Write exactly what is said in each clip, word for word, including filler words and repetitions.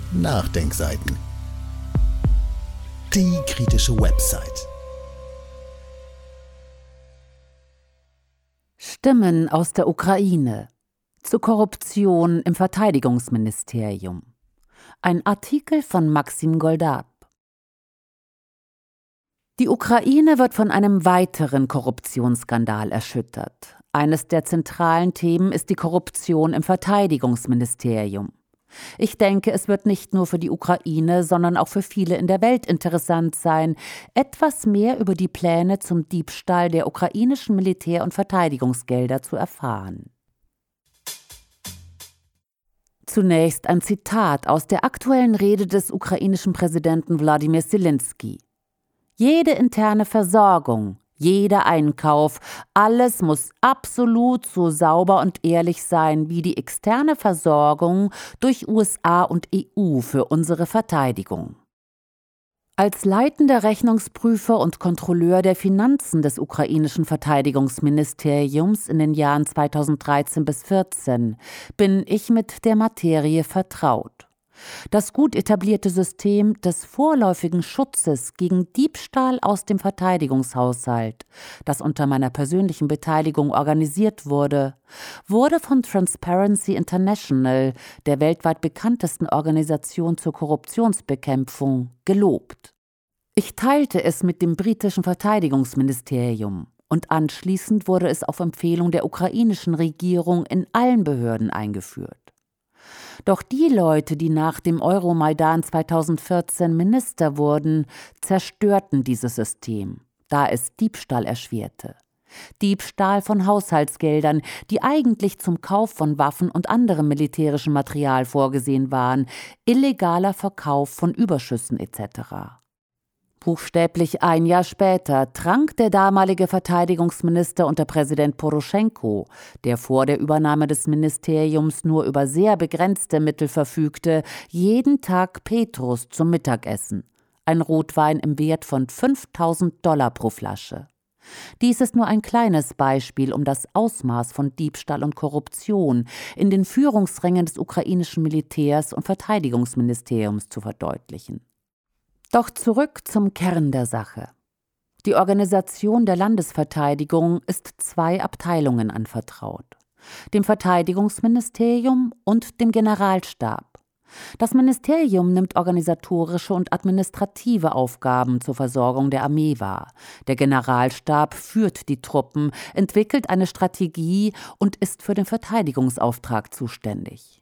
Nachdenkseiten. Die kritische Website. Stimmen aus der Ukraine zur Korruption im Verteidigungsministerium. Ein Artikel von Maxim Goldab. Die Ukraine wird von einem weiteren Korruptionsskandal erschüttert. Eines der zentralen Themen ist die Korruption im Verteidigungsministerium. Ich denke, es wird nicht nur für die Ukraine, sondern auch für viele in der Welt interessant sein, etwas mehr über die Pläne zum Diebstahl der ukrainischen Militär- und Verteidigungsgelder zu erfahren. Zunächst ein Zitat aus der aktuellen Rede des ukrainischen Präsidenten Wladimir Zelensky. Jede interne Versorgung, jeder Einkauf, alles muss absolut so sauber und ehrlich sein wie die externe Versorgung durch U S A und E U für unsere Verteidigung. Als leitender Rechnungsprüfer und Kontrolleur der Finanzen des ukrainischen Verteidigungsministeriums in den Jahren zweitausenddreizehn bis zweitausendvierzehn bin ich mit der Materie vertraut. Das gut etablierte System des vorläufigen Schutzes gegen Diebstahl aus dem Verteidigungshaushalt, das unter meiner persönlichen Beteiligung organisiert wurde, wurde von Transparency International, der weltweit bekanntesten Organisation zur Korruptionsbekämpfung, gelobt. Ich teilte es mit dem britischen Verteidigungsministerium und anschließend wurde es auf Empfehlung der ukrainischen Regierung in allen Behörden eingeführt. Doch die Leute, die nach dem Euromaidan zweitausendvierzehn Minister wurden, zerstörten dieses System, da es Diebstahl erschwerte. Diebstahl von Haushaltsgeldern, die eigentlich zum Kauf von Waffen und anderem militärischem Material vorgesehen waren, illegaler Verkauf von Überschüssen et cetera. Buchstäblich ein Jahr später trank der damalige Verteidigungsminister unter Präsident Poroschenko, der vor der Übernahme des Ministeriums nur über sehr begrenzte Mittel verfügte, jeden Tag Petrus zum Mittagessen, ein Rotwein im Wert von fünftausend Dollar pro Flasche. Dies ist nur ein kleines Beispiel, um das Ausmaß von Diebstahl und Korruption in den Führungsrängen des ukrainischen Militärs und Verteidigungsministeriums zu verdeutlichen. Doch zurück zum Kern der Sache. Die Organisation der Landesverteidigung ist zwei Abteilungen anvertraut: dem Verteidigungsministerium und dem Generalstab. Das Ministerium nimmt organisatorische und administrative Aufgaben zur Versorgung der Armee wahr. Der Generalstab führt die Truppen, entwickelt eine Strategie und ist für den Verteidigungsauftrag zuständig.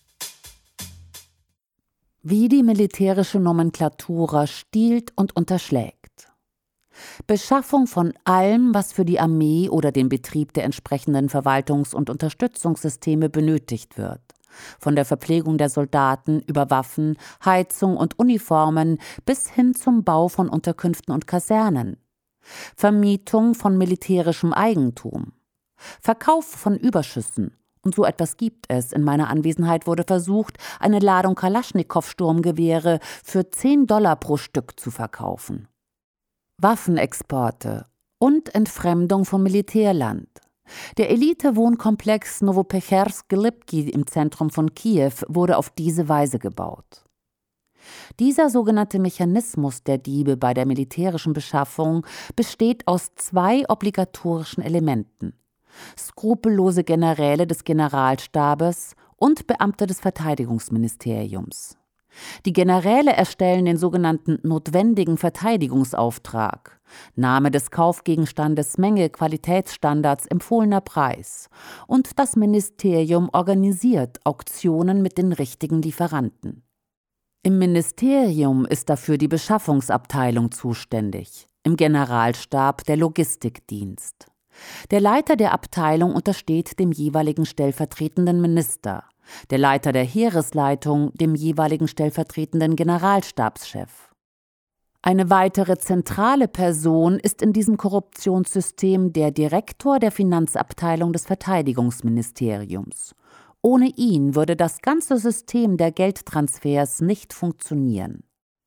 Wie die militärische Nomenklatura stiehlt und unterschlägt. Beschaffung von allem, was für die Armee oder den Betrieb der entsprechenden Verwaltungs- und Unterstützungssysteme benötigt wird. Von der Verpflegung der Soldaten über Waffen, Heizung und Uniformen bis hin zum Bau von Unterkünften und Kasernen. Vermietung von militärischem Eigentum. Verkauf von Überschüssen. Und so etwas gibt es. In meiner Anwesenheit wurde versucht, eine Ladung Kalaschnikow-Sturmgewehre für zehn Dollar pro Stück zu verkaufen. Waffenexporte und Entfremdung von Militärland. Der Elite-Wohnkomplex Nowopechersk-Lipki im Zentrum von Kiew wurde auf diese Weise gebaut. Dieser sogenannte Mechanismus der Diebe bei der militärischen Beschaffung besteht aus zwei obligatorischen Elementen: skrupellose Generäle des Generalstabes und Beamte des Verteidigungsministeriums. Die Generäle erstellen den sogenannten notwendigen Verteidigungsauftrag, Name des Kaufgegenstandes, Menge, Qualitätsstandards, empfohlener Preis, und das Ministerium organisiert Auktionen mit den richtigen Lieferanten. Im Ministerium ist dafür die Beschaffungsabteilung zuständig, im Generalstab der Logistikdienst. Der Leiter der Abteilung untersteht dem jeweiligen stellvertretenden Minister, der Leiter der Heeresleitung dem jeweiligen stellvertretenden Generalstabschef. Eine weitere zentrale Person ist in diesem Korruptionssystem der Direktor der Finanzabteilung des Verteidigungsministeriums. Ohne ihn würde das ganze System der Geldtransfers nicht funktionieren.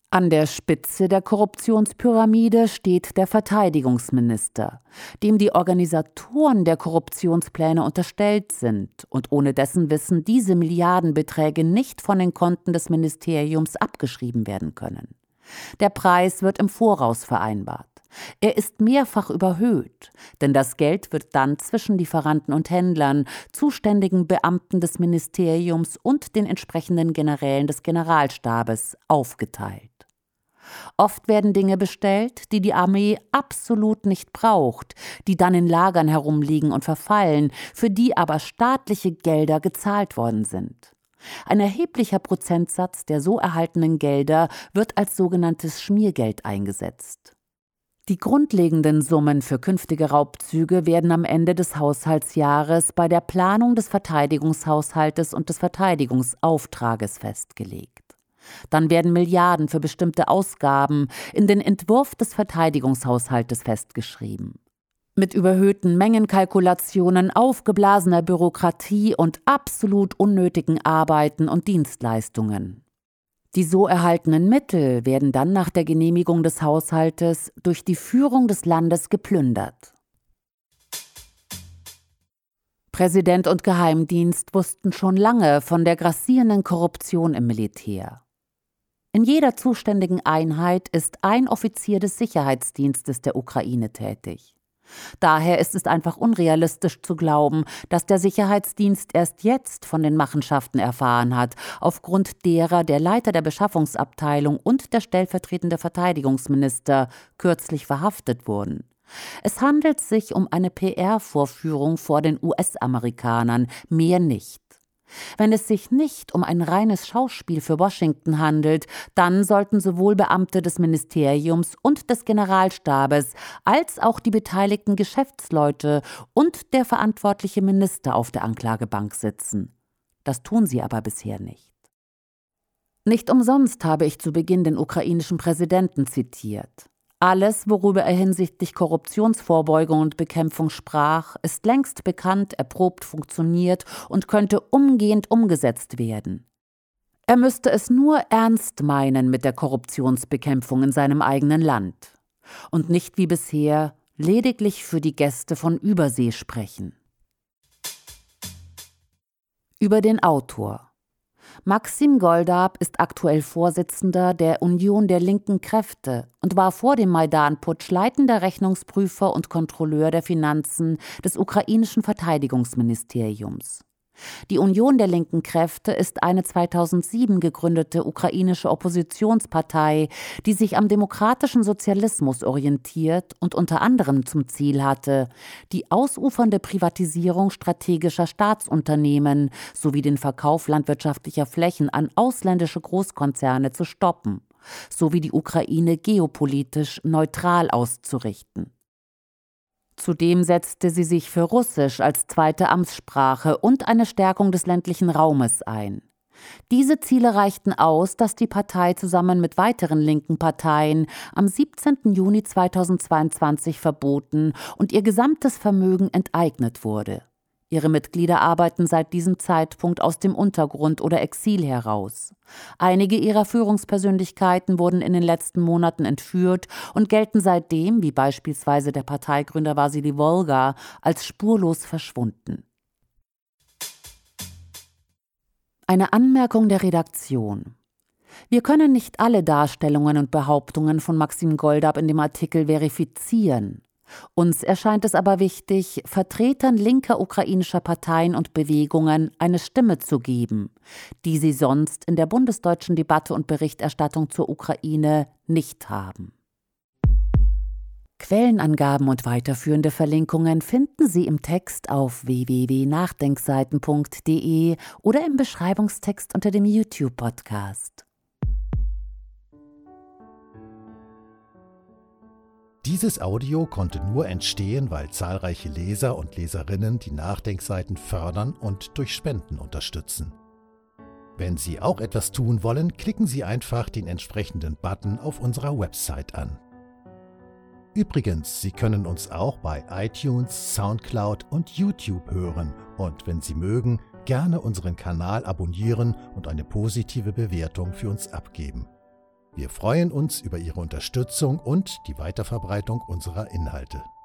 An der Spitze der Korruptionspyramide steht der Verteidigungsminister, dem die Organisatoren der Korruptionspläne unterstellt sind und ohne dessen Wissen diese Milliardenbeträge nicht von den Konten des Ministeriums abgeschrieben werden können. Der Preis wird im Voraus vereinbart. Er ist mehrfach überhöht, denn das Geld wird dann zwischen Lieferanten und Händlern, zuständigen Beamten des Ministeriums und den entsprechenden Generälen des Generalstabes aufgeteilt. Oft werden Dinge bestellt, die die Armee absolut nicht braucht, die dann in Lagern herumliegen und verfallen, für die aber staatliche Gelder gezahlt worden sind. Ein erheblicher Prozentsatz der so erhaltenen Gelder wird als sogenanntes Schmiergeld eingesetzt. Die grundlegenden Summen für künftige Raubzüge werden am Ende des Haushaltsjahres bei der Planung des Verteidigungshaushaltes und des Verteidigungsauftrages festgelegt. Dann werden Milliarden für bestimmte Ausgaben in den Entwurf des Verteidigungshaushaltes festgeschrieben. Mit überhöhten Mengenkalkulationen, aufgeblasener Bürokratie und absolut unnötigen Arbeiten und Dienstleistungen. Die so erhaltenen Mittel werden dann nach der Genehmigung des Haushaltes durch die Führung des Landes geplündert. Präsident und Geheimdienst wussten schon lange von der grassierenden Korruption im Militär. In jeder zuständigen Einheit ist ein Offizier des Sicherheitsdienstes der Ukraine tätig. Daher ist es einfach unrealistisch zu glauben, dass der Sicherheitsdienst erst jetzt von den Machenschaften erfahren hat, aufgrund derer der Leiter der Beschaffungsabteilung und der stellvertretende Verteidigungsminister kürzlich verhaftet wurden. Es handelt sich um eine P R-Vorführung vor den U S-Amerikanern, mehr nicht. Wenn es sich nicht um ein reines Schauspiel für Washington handelt, dann sollten sowohl Beamte des Ministeriums und des Generalstabes als auch die beteiligten Geschäftsleute und der verantwortliche Minister auf der Anklagebank sitzen. Das tun sie aber bisher nicht. Nicht umsonst habe ich zu Beginn den ukrainischen Präsidenten zitiert. Alles, worüber er hinsichtlich Korruptionsvorbeugung und Bekämpfung sprach, ist längst bekannt, erprobt, funktioniert und könnte umgehend umgesetzt werden. Er müsste es nur ernst meinen mit der Korruptionsbekämpfung in seinem eigenen Land und nicht wie bisher lediglich für die Gäste von Übersee sprechen. Über den Autor. Maxim Goldab ist aktuell Vorsitzender der Union der linken Kräfte und war vor dem Maidan-Putsch leitender Rechnungsprüfer und Kontrolleur der Finanzen des ukrainischen Verteidigungsministeriums. Die Union der linken Kräfte ist eine zweitausendsieben gegründete ukrainische Oppositionspartei, die sich am demokratischen Sozialismus orientiert und unter anderem zum Ziel hatte, die ausufernde Privatisierung strategischer Staatsunternehmen sowie den Verkauf landwirtschaftlicher Flächen an ausländische Großkonzerne zu stoppen, sowie die Ukraine geopolitisch neutral auszurichten. Zudem setzte sie sich für Russisch als zweite Amtssprache und eine Stärkung des ländlichen Raumes ein. Diese Ziele reichten aus, dass die Partei zusammen mit weiteren linken Parteien am siebzehnten Juni zweitausendzweiundzwanzig verboten und ihr gesamtes Vermögen enteignet wurde. Ihre Mitglieder arbeiten seit diesem Zeitpunkt aus dem Untergrund oder Exil heraus. Einige ihrer Führungspersönlichkeiten wurden in den letzten Monaten entführt und gelten seitdem, wie beispielsweise der Parteigründer Wassily Wolga, als spurlos verschwunden. Eine Anmerkung der Redaktion. Wir können nicht alle Darstellungen und Behauptungen von Maxim Goldab in dem Artikel verifizieren. Uns erscheint es aber wichtig, Vertretern linker ukrainischer Parteien und Bewegungen eine Stimme zu geben, die sie sonst in der bundesdeutschen Debatte und Berichterstattung zur Ukraine nicht haben. Quellenangaben und weiterführende Verlinkungen finden Sie im Text auf w w w punkt nachdenkseiten punkt d e oder im Beschreibungstext unter dem YouTube-Podcast. Dieses Audio konnte nur entstehen, weil zahlreiche Leser und Leserinnen die Nachdenkseiten fördern und durch Spenden unterstützen. Wenn Sie auch etwas tun wollen, klicken Sie einfach den entsprechenden Button auf unserer Website an. Übrigens, Sie können uns auch bei iTunes, Soundcloud und YouTube hören und wenn Sie mögen, gerne unseren Kanal abonnieren und eine positive Bewertung für uns abgeben. Wir freuen uns über Ihre Unterstützung und die Weiterverbreitung unserer Inhalte.